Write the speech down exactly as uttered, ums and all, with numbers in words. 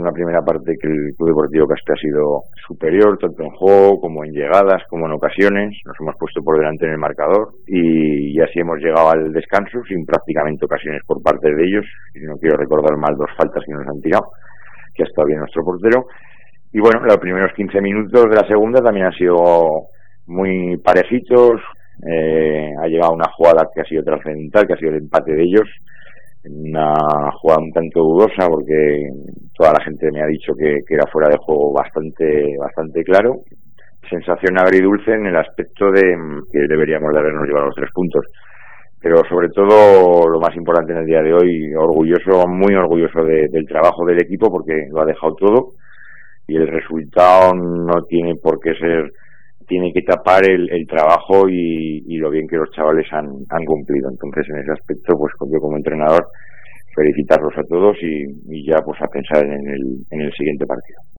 una primera parte que el Club Deportivo Caspe ha sido superior, tanto en juego como en llegadas, como en ocasiones. Nos hemos puesto por delante en el marcador y, y así hemos llegado al descanso sin prácticamente ocasiones por parte de ellos. Y no quiero recordar mal dos faltas que nos han tirado, que ha estado bien nuestro portero. Y bueno, los primeros quince minutos de la segunda también han sido muy parejitos. Eh, ha llegado una jugada que ha sido trascendental, que ha sido el empate de ellos. Una jugada un tanto dudosa porque toda la gente me ha dicho que, que era fuera de juego bastante bastante claro. Sensación agridulce en el aspecto de que deberíamos de habernos llevado los tres puntos, pero sobre todo lo más importante en el día de hoy, orgulloso, muy orgulloso de, del trabajo del equipo porque lo ha dejado todo y el resultado no tiene por qué ser, tiene que tapar el, el trabajo y, y lo bien que los chavales han, han cumplido. Entonces, en ese aspecto, pues yo como entrenador, felicitarlos a todos y, y ya pues a pensar en el, en el siguiente partido.